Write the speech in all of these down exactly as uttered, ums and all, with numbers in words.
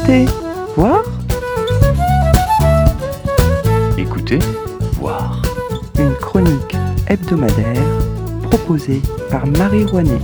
Écoutez, voir. Écoutez, voir. Une chronique hebdomadaire proposée par Marie Rouanet.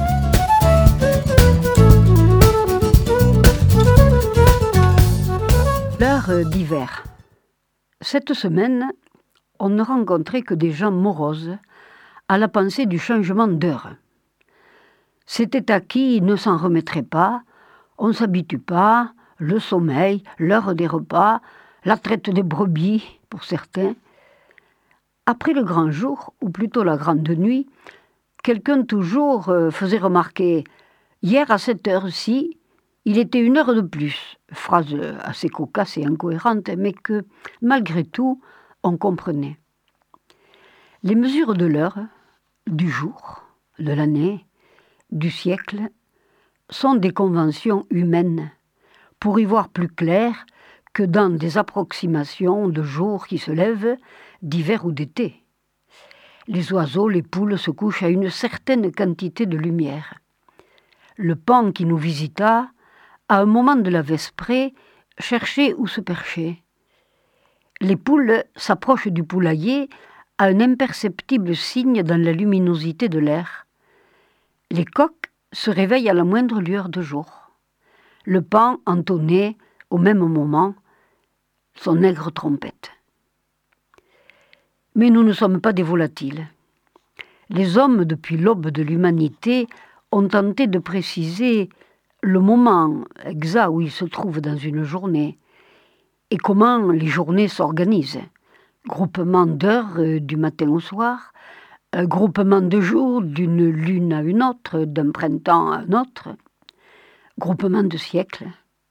L'heure d'hiver. Cette semaine, on ne rencontrait que des gens moroses à la pensée du changement d'heure. C'était acquis, ils ne s'en remettraient pas, on ne s'habitue pas, le sommeil, l'heure des repas, la traite des brebis, pour certains. Après le grand jour, ou plutôt la grande nuit, quelqu'un toujours euh, faisait remarquer « Hier à cette heure-ci, il était une heure de plus », phrase assez cocasse et incohérente, mais que, malgré tout, on comprenait. Les mesures de l'heure, du jour, de l'année, du siècle, sont des conventions humaines, pour y voir plus clair que dans des approximations de jours qui se lèvent, d'hiver ou d'été. Les oiseaux, les poules se couchent à une certaine quantité de lumière. Le paon qui nous visita, à un moment de la vesprée, cherchait où se percher. Les poules s'approchent du poulailler à un imperceptible signe dans la luminosité de l'air. Les coqs se réveillent à la moindre lueur de jour. Le paon entonnait, au même moment, son aigre trompette. Mais nous ne sommes pas des volatiles. Les hommes, depuis l'aube de l'humanité, ont tenté de préciser le moment exact où ils se trouvent dans une journée et comment les journées s'organisent. Groupement d'heures euh, du matin au soir, euh, groupement de jours d'une lune à une autre, d'un printemps à un autre, groupement de siècles.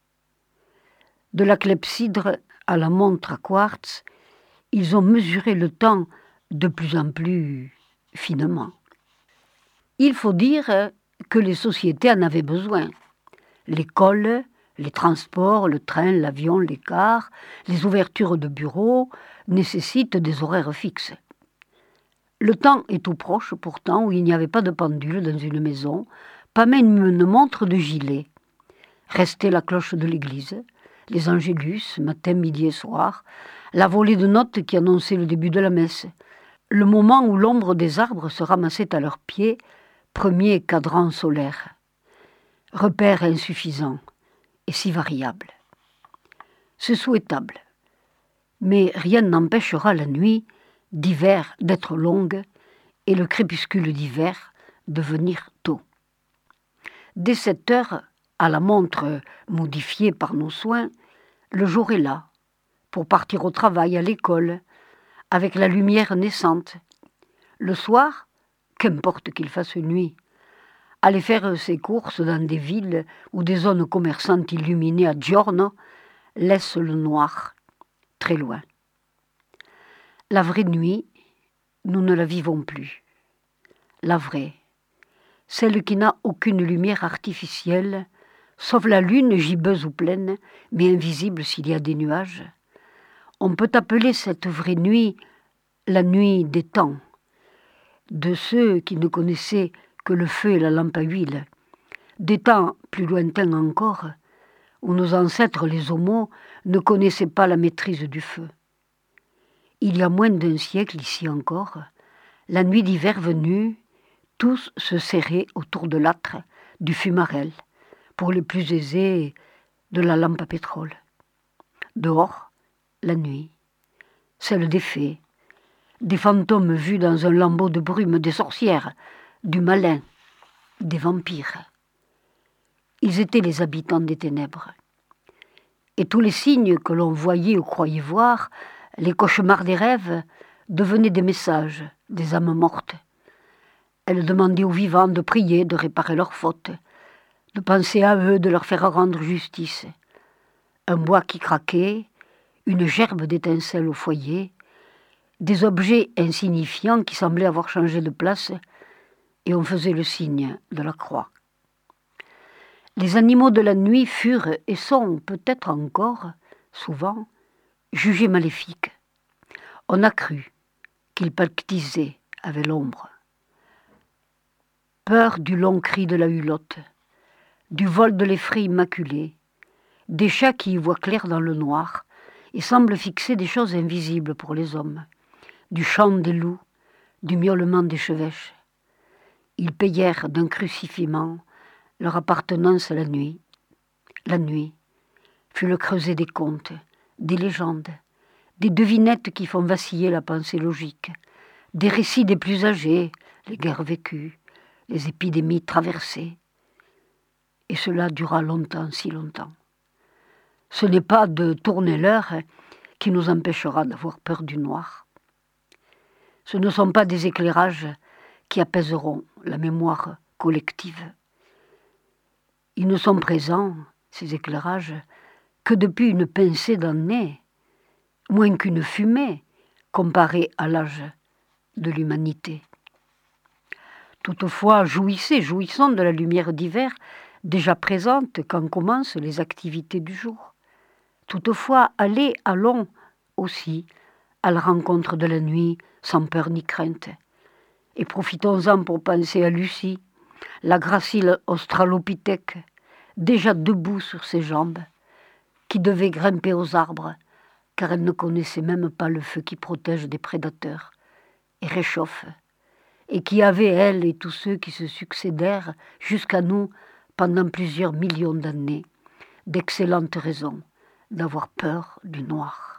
De la clepsydre à la montre à quartz, ils ont mesuré le temps de plus en plus finement. Il faut dire que les sociétés en avaient besoin. L'école, les transports, le train, l'avion, les cars, les ouvertures de bureaux nécessitent des horaires fixes. Le temps est tout proche pourtant où il n'y avait pas de pendule dans une maison, pas même une montre de gilet. Restait la cloche de l'église, les angélus, matin, midi et soir, la volée de notes qui annonçait le début de la messe, le moment où l'ombre des arbres se ramassait à leurs pieds, premier cadran solaire. Repère insuffisant et si variable. C'est souhaitable, mais rien n'empêchera la nuit d'hiver d'être longue et le crépuscule d'hiver de venir tôt. Dès sept heures, à la montre modifiée par nos soins, le jour est là, pour partir au travail, à l'école, avec la lumière naissante. Le soir, qu'importe qu'il fasse nuit, aller faire ses courses dans des villes ou des zones commerçantes illuminées à giorno laisse le noir très loin. La vraie nuit, nous ne la vivons plus. La vraie, celle qui n'a aucune lumière artificielle, sauf la lune gibbeuse ou pleine, mais invisible s'il y a des nuages. On peut appeler cette vraie nuit la nuit des temps, de ceux qui ne connaissaient que le feu et la lampe à huile, des temps plus lointains encore, où nos ancêtres, les homos, ne connaissaient pas la maîtrise du feu. Il y a moins d'un siècle, ici encore, la nuit d'hiver venue, tous se serraient autour de l'âtre, du fumarel, pour les plus aisés, de la lampe à pétrole. Dehors, la nuit, celle des fées, des fantômes vus dans un lambeau de brume, des sorcières, du malin, des vampires. Ils étaient les habitants des ténèbres. Et tous les signes que l'on voyait ou croyait voir, les cauchemars des rêves, devenaient des messages, des âmes mortes. Elles demandaient aux vivants de prier, de réparer leurs fautes, de penser à eux, de leur faire rendre justice. Un bois qui craquait, une gerbe d'étincelles au foyer, des objets insignifiants qui semblaient avoir changé de place, et on faisait le signe de la croix. Les animaux de la nuit furent et sont peut-être encore, souvent, jugés maléfiques. On a cru qu'ils pactisaient avec l'ombre. Peur du long cri de la hulotte, du vol de l'effraie immaculé, des chats qui y voient clair dans le noir et semblent fixer des choses invisibles pour les hommes, du chant des loups, du miaulement des chevêches. Ils payèrent d'un crucifiement leur appartenance à la nuit. La nuit fut le creuset des contes, des légendes, des devinettes qui font vaciller la pensée logique, des récits des plus âgés, les guerres vécues, les épidémies traversées. Et cela dura longtemps, si longtemps. Ce n'est pas de tourner l'heure qui nous empêchera d'avoir peur du noir. Ce ne sont pas des éclairages qui apaiseront la mémoire collective. Ils ne sont présents, ces éclairages, que depuis une pincée d'années, moins qu'une fumée, comparée à l'âge de l'humanité. Toutefois, jouissez, jouissons de la lumière d'hiver, déjà présente quand commencent les activités du jour. Toutefois, allez, allons aussi à la rencontre de la nuit, sans peur ni crainte. Et profitons-en pour penser à Lucie, la gracile australopithèque, déjà debout sur ses jambes, qui devait grimper aux arbres, car elle ne connaissait même pas le feu qui protège des prédateurs et réchauffe, et qui avait, elle et tous ceux qui se succédèrent jusqu'à nous pendant plusieurs millions d'années, d'excellentes raisons d'avoir peur du noir.